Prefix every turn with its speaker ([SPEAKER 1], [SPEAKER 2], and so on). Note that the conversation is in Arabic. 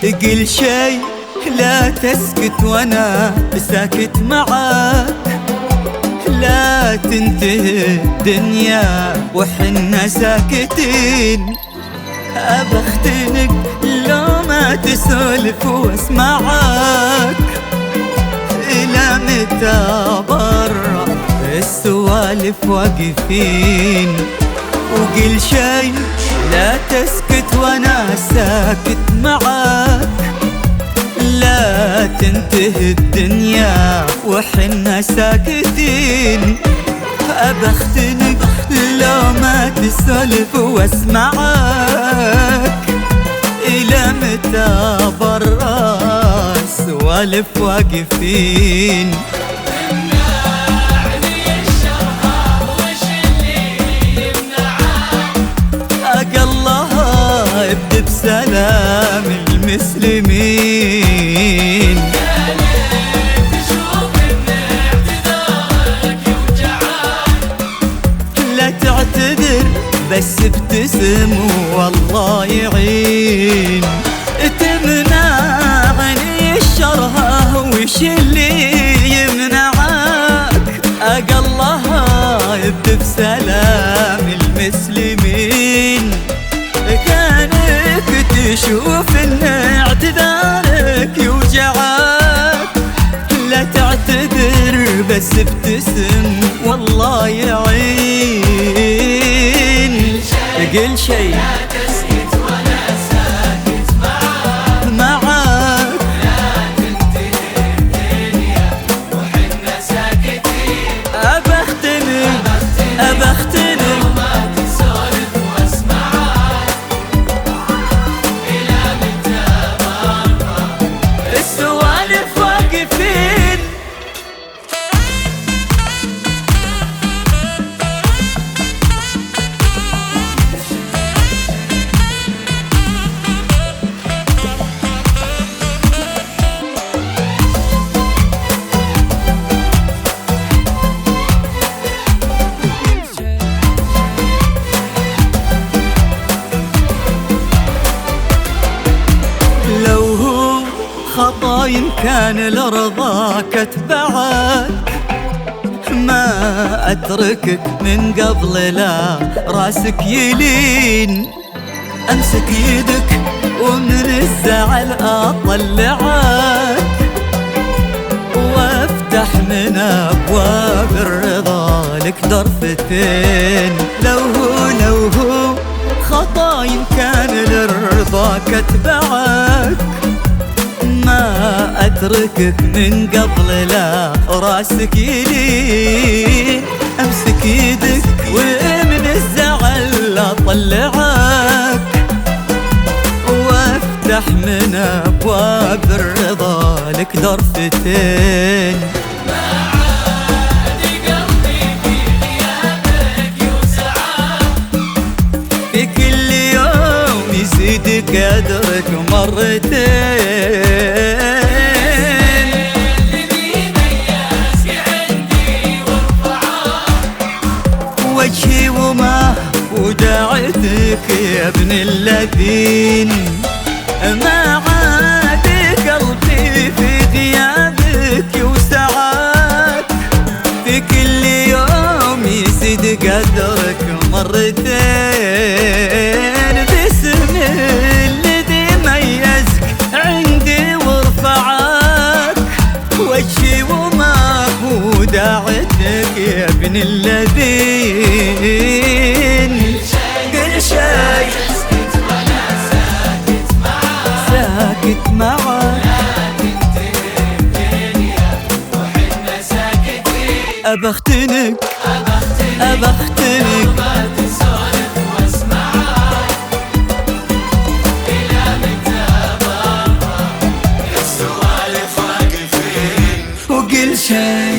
[SPEAKER 1] قل شي لا تسكت وانا ساكت معاك، لا تنتهي الدنيا وحنا ساكتين. أبختنك لو ما تسولف واسمعك، إلى متى برا السوالف واقفين. وقل شي لا تسكت وانا ساكت معاك، لا تنتهي الدنيا وحنا ساكتين. أبختنك لو ما تسولف واسمعك، إلى متى برا السوالف واقفين. ابدأ بسلام المسلمين.
[SPEAKER 2] تشوف ان اعتذارك يوجعك،
[SPEAKER 1] لا تعتذر بس ابتسم والله يعين. تمنعني الشرها وش اللي يمنعك؟ الله ابدأ بسلام المسلمين. كانك تشوف ان اعتذارك يوجعك، لا تعتذر بس ابتسم والله يعين. قل شي
[SPEAKER 2] لا تسكت وانا ساكت
[SPEAKER 1] معاك،
[SPEAKER 2] لا تنتهي الدنيا وحنا ساكتين.
[SPEAKER 1] أبختنك
[SPEAKER 2] ما تسولف واسمعك، إلى متى برا
[SPEAKER 1] السوالف واقفين. خطا كان لرضاك اتبعك، ما اتركك من قبل لا راسك يلين. امسك يدك ومن الزعل اطلعك، وافتح من ابواب الرضا لك ضرفتين. لو هو خطا كان لرضاك اتبعك، ما أتركك من قبل لا راسك يلين. أمسك يدك ومن الزعل أطلعك، وافتح من أبواب الرضا لك ضرفتين.
[SPEAKER 2] ما عاد قلبي في غيابك يوسعك،
[SPEAKER 1] في كل يوم يزيد قدرك مرتين. وجهي وما وداعتك يا ابن الذين، ما عاد قلبي في غيابك يوسعك. في كل يوم يزيد قدرك مرتين. باسم الذي ميزك عندي ورفعك، وجهي وما وداعتك يا ابن الذين. كل شي
[SPEAKER 2] اسكت وانا ساكت معاك،
[SPEAKER 1] ساكت معك،
[SPEAKER 2] لا تنتهي الدنيا وحنا ساكتين.
[SPEAKER 1] أبختنك
[SPEAKER 2] ما تسولف واسمعك، إلى متى برا السوالف واقفين.
[SPEAKER 1] وقل شي